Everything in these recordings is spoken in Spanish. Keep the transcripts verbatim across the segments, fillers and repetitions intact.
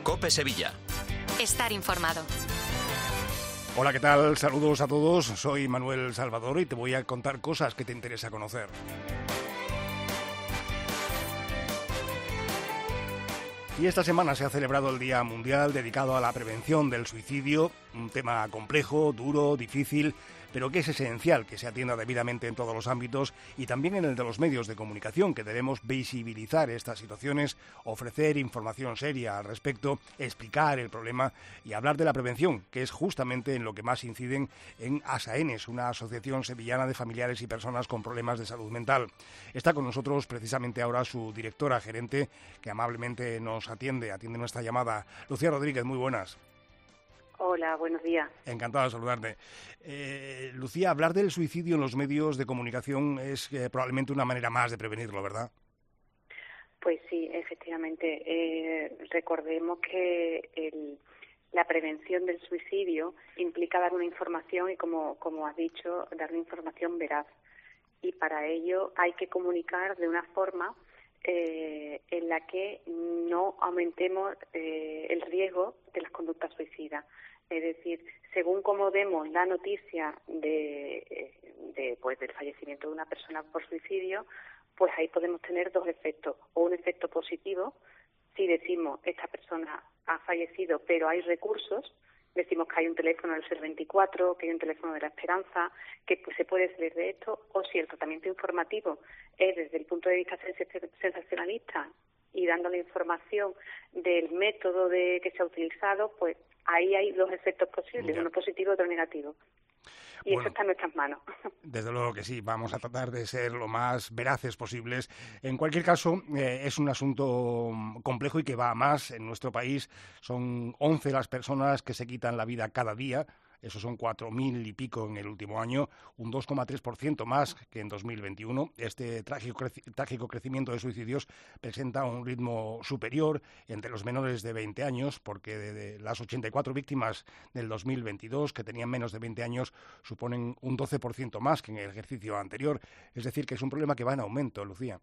COPE Sevilla. Estar informado. Hola, ¿qué tal? Saludos a todos. Soy Manuel Salvador y te voy a contar cosas que te interesa conocer. Y esta semana se ha celebrado el Día Mundial dedicado a la prevención del suicidio, un tema complejo, duro, difícil, pero que es esencial que se atienda debidamente en todos los ámbitos y también en el de los medios de comunicación, que debemos visibilizar estas situaciones, ofrecer información seria al respecto, explicar el problema y hablar de la prevención, que es justamente en lo que más inciden en ASAENES, una asociación sevillana de familiares y personas con problemas de salud mental. Está con nosotros precisamente ahora su directora gerente, que amablemente nos atiende, atiende nuestra llamada. Lucía Rodríguez, muy buenas. Hola, buenos días. Encantado de saludarte. Eh, Lucía, hablar del suicidio en los medios de comunicación es eh, probablemente una manera más de prevenirlo, ¿verdad? Pues sí, efectivamente. Eh, recordemos que el, la prevención del suicidio implica dar una información y, como, como has dicho, dar una información veraz. Y para ello hay que comunicar de una forma eh, en la que no aumentemos eh, el riesgo de las conductas suicidas. Es decir, según cómo demos la noticia de, de, pues, del fallecimiento de una persona por suicidio, pues ahí podemos tener dos efectos. O un efecto positivo, si decimos esta persona ha fallecido pero hay recursos, decimos que hay un teléfono del cero veinticuatro, que hay un teléfono de la esperanza, que pues, se puede salir de esto, o si el tratamiento informativo es desde el punto de vista sensacionalista y dando la información del método de que se ha utilizado, pues ahí hay dos efectos posibles, ya. Uno positivo y otro negativo. Y bueno, eso está en nuestras manos. Desde luego que sí, vamos a tratar de ser lo más veraces posibles. En cualquier caso, eh, es un asunto complejo y que va a más. En nuestro país son once las personas que se quitan la vida cada día. Esos son cuatro mil y pico en el último año, un dos coma tres por ciento más que en dos mil veintiuno. Este trágico, creci- trágico crecimiento de suicidios presenta un ritmo superior entre los menores de veinte años, porque de, de las ochenta y cuatro víctimas del dos mil veintidós, que tenían menos de veinte años, suponen un doce por ciento más que en el ejercicio anterior. Es decir, que es un problema que va en aumento, Lucía.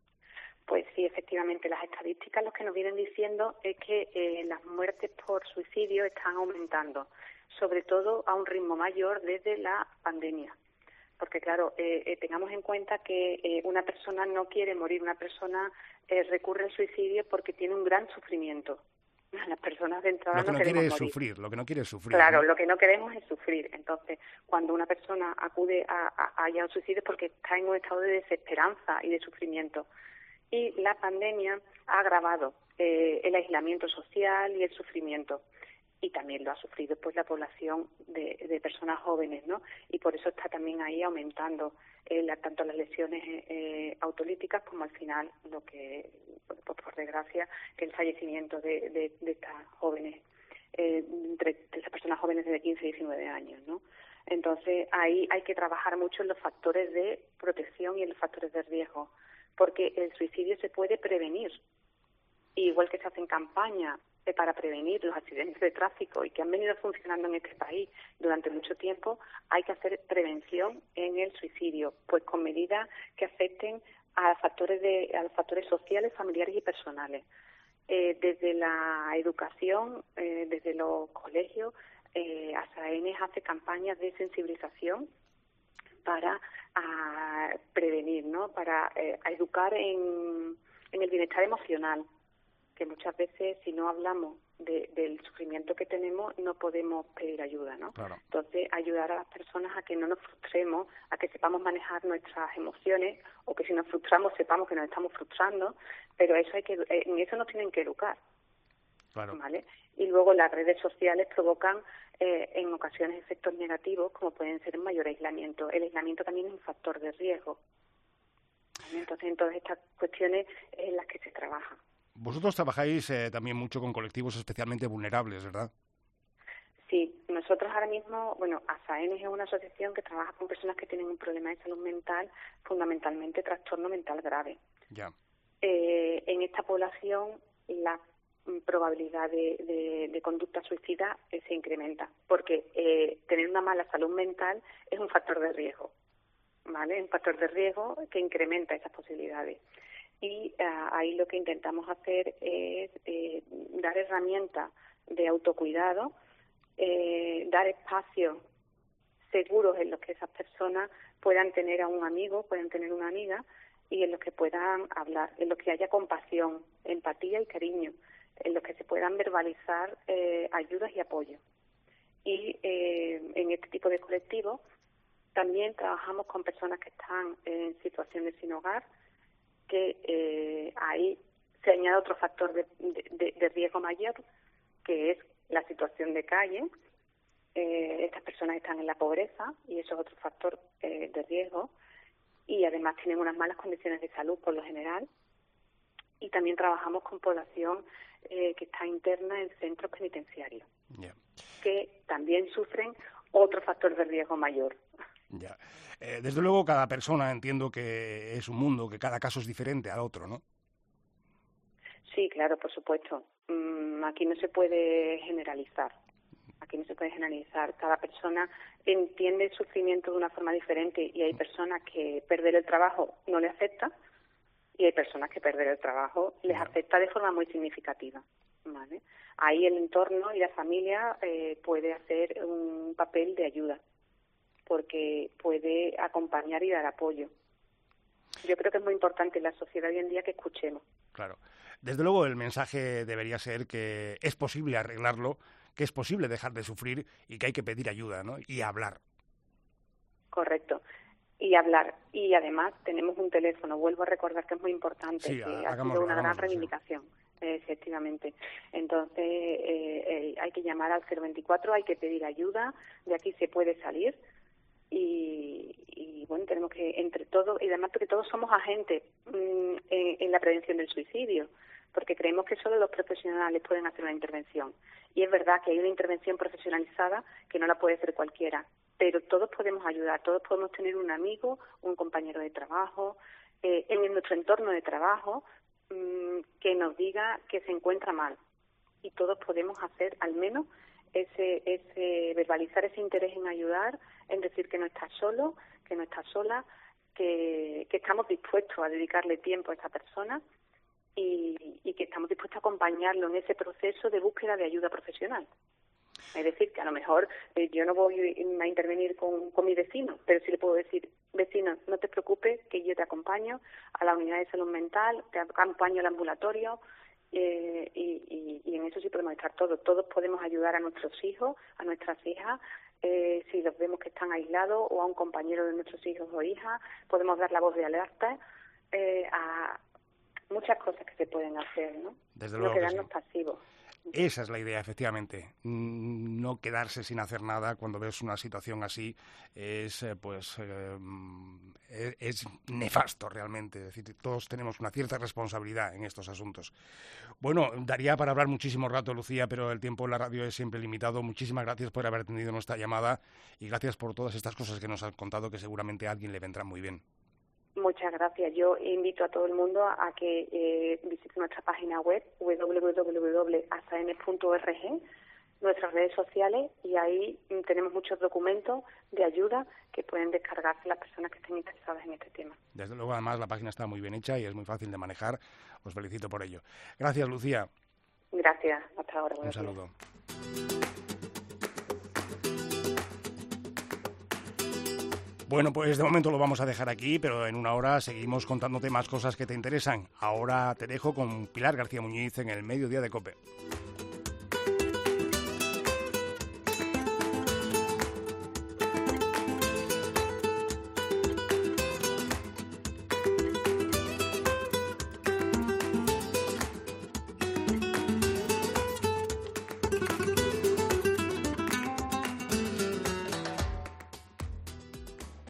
Pues sí, efectivamente, las estadísticas lo que nos vienen diciendo es que eh, las muertes por suicidio están aumentando, sobre todo a un ritmo mayor desde la pandemia. Porque, claro, eh, eh, tengamos en cuenta que eh, una persona no quiere morir, una persona eh, recurre al suicidio porque tiene un gran sufrimiento. Las personas de entrada no no queremos quiere morir. Sufrir, lo que no quiere es sufrir. Claro, ¿no? Lo que no queremos es sufrir. Entonces, cuando una persona acude a, a, a un suicidio es porque está en un estado de desesperanza y de sufrimiento. Y la pandemia ha agravado eh, el aislamiento social y el sufrimiento. Y también lo ha sufrido pues la población de, de personas jóvenes, ¿no? Y por eso está también ahí aumentando eh, la, tanto las lesiones eh, autolíticas como al final lo que, pues, por desgracia, que el fallecimiento de, de, de estas jóvenes, eh, entre de estas personas jóvenes de quince y diecinueve años, ¿no? Entonces ahí hay que trabajar mucho en los factores de protección y en los factores de riesgo, porque el suicidio se puede prevenir, igual que se hacen campañas para prevenir los accidentes de tráfico y que han venido funcionando en este país durante mucho tiempo. Hay que hacer prevención en el suicidio, pues con medidas que afecten a factores de a los factores sociales, familiares y personales. Eh, desde la educación, eh, desde los colegios, eh, ASAENES hace campañas de sensibilización para a, prevenir, ¿no? Para eh, a educar en, en el bienestar emocional, que muchas veces si no hablamos de, del sufrimiento que tenemos no podemos pedir ayuda, ¿no? Claro. Entonces, ayudar a las personas a que no nos frustremos, a que sepamos manejar nuestras emociones, o que si nos frustramos sepamos que nos estamos frustrando, pero eso hay que en eso nos tienen que educar. Claro. ¿Vale? Y luego las redes sociales provocan eh, en ocasiones efectos negativos, como pueden ser el mayor aislamiento. El aislamiento también es un factor de riesgo. ¿Vale? Entonces, en todas estas cuestiones es en las que se trabaja. Vosotros trabajáis eh, también mucho con colectivos especialmente vulnerables, ¿verdad? Sí, nosotros ahora mismo, bueno, ASAENES es una asociación que trabaja con personas que tienen un problema de salud mental, fundamentalmente trastorno mental grave. Ya. Eh, en esta población la probabilidad de, de, de conducta suicida eh, se incrementa, porque eh, tener una mala salud mental es un factor de riesgo, ¿vale? Un factor de riesgo que incrementa esas posibilidades. Y uh, ahí lo que intentamos hacer es eh, dar herramientas de autocuidado, eh, dar espacios seguros en los que esas personas puedan tener a un amigo, puedan tener una amiga, y en los que puedan hablar, en los que haya compasión, empatía y cariño, en los que se puedan verbalizar eh, ayudas y apoyo. Y eh, en este tipo de colectivos también trabajamos con personas que están en situaciones sin hogar, que eh, ahí se añade otro factor de, de, de riesgo mayor, que es la situación de calle. Eh, estas personas están en la pobreza y eso es otro factor eh, de riesgo, y además tienen unas malas condiciones de salud por lo general. Y también trabajamos con población eh, que está interna en centros penitenciarios, yeah. que también sufren otro factor de riesgo mayor. Ya. Eh, desde luego, cada persona, entiendo que es un mundo, que cada caso es diferente al otro, ¿no? Sí, claro, por supuesto. Mm, aquí no se puede generalizar. Aquí no se puede generalizar. Cada persona entiende el sufrimiento de una forma diferente, y hay personas que perder el trabajo no le afecta, y hay personas que perder el trabajo les afecta de forma muy significativa, ¿vale? Ahí el entorno y la familia eh, puede hacer un papel de ayuda, porque puede acompañar y dar apoyo. Yo creo que es muy importante en la sociedad hoy en día que escuchemos. Claro. Desde luego el mensaje debería ser que es posible arreglarlo, que es posible dejar de sufrir y que hay que pedir ayuda, ¿no? Y hablar. Correcto. Y hablar. Y además tenemos un teléfono, vuelvo a recordar que es muy importante, sí, que hagámoslo, ha sido una gran hagámoslo, reivindicación. Sí. Efectivamente. Entonces eh, eh, hay que llamar al cero veinticuatro, hay que pedir ayuda, de aquí se puede salir. Y, y bueno, tenemos que entre todos, y además porque todos somos agentes mmm, en, en la prevención del suicidio, porque creemos que solo los profesionales pueden hacer una intervención. Y es verdad que hay una intervención profesionalizada que no la puede hacer cualquiera, pero todos podemos ayudar, todos podemos tener un amigo, un compañero de trabajo, eh, en nuestro entorno de trabajo, mmm, que nos diga que se encuentra mal. Y todos podemos hacer al menos ese, ese verbalizar ese interés en ayudar, en decir que no estás solo, que no estás sola, que, que estamos dispuestos a dedicarle tiempo a esa persona y, y que estamos dispuestos a acompañarlo en ese proceso de búsqueda de ayuda profesional. Es decir, que a lo mejor eh, yo no voy a intervenir con, con mi vecino, pero sí le puedo decir, vecino, no te preocupes, que yo te acompaño a la unidad de salud mental, te acompaño al ambulatorio, eh, y, y, y en eso sí podemos estar todos. Todos podemos ayudar a nuestros hijos, a nuestras hijas, eh, si los vemos que están aislados, o a un compañero de nuestros hijos o hijas, podemos dar la voz de alerta, eh, a muchas cosas que se pueden hacer, ¿no? Desde luego no quedarnos sí. pasivos. Esa es la idea, efectivamente. No quedarse sin hacer nada cuando ves una situación así es, eh, pues, eh, es nefasto realmente. Es decir, todos tenemos una cierta responsabilidad en estos asuntos. Bueno, daría para hablar muchísimo rato, Lucía, pero el tiempo en la radio es siempre limitado. Muchísimas gracias por haber atendido nuestra llamada y gracias por todas estas cosas que nos has contado, que seguramente a alguien le vendrán muy bien. Muchas gracias. Yo invito a todo el mundo a que eh, visite nuestra página web doble u doble u doble u punto a s a m punto org, nuestras redes sociales, y ahí tenemos muchos documentos de ayuda que pueden descargarse las personas que estén interesadas en este tema. Desde luego, además, la página está muy bien hecha y es muy fácil de manejar. Os felicito por ello. Gracias, Lucía. Gracias. Hasta ahora. Un saludo. Bueno, pues de momento lo vamos a dejar aquí, pero en una hora seguimos contándote más cosas que te interesan. Ahora te dejo con Pilar García Muñiz en el Mediodía de COPE.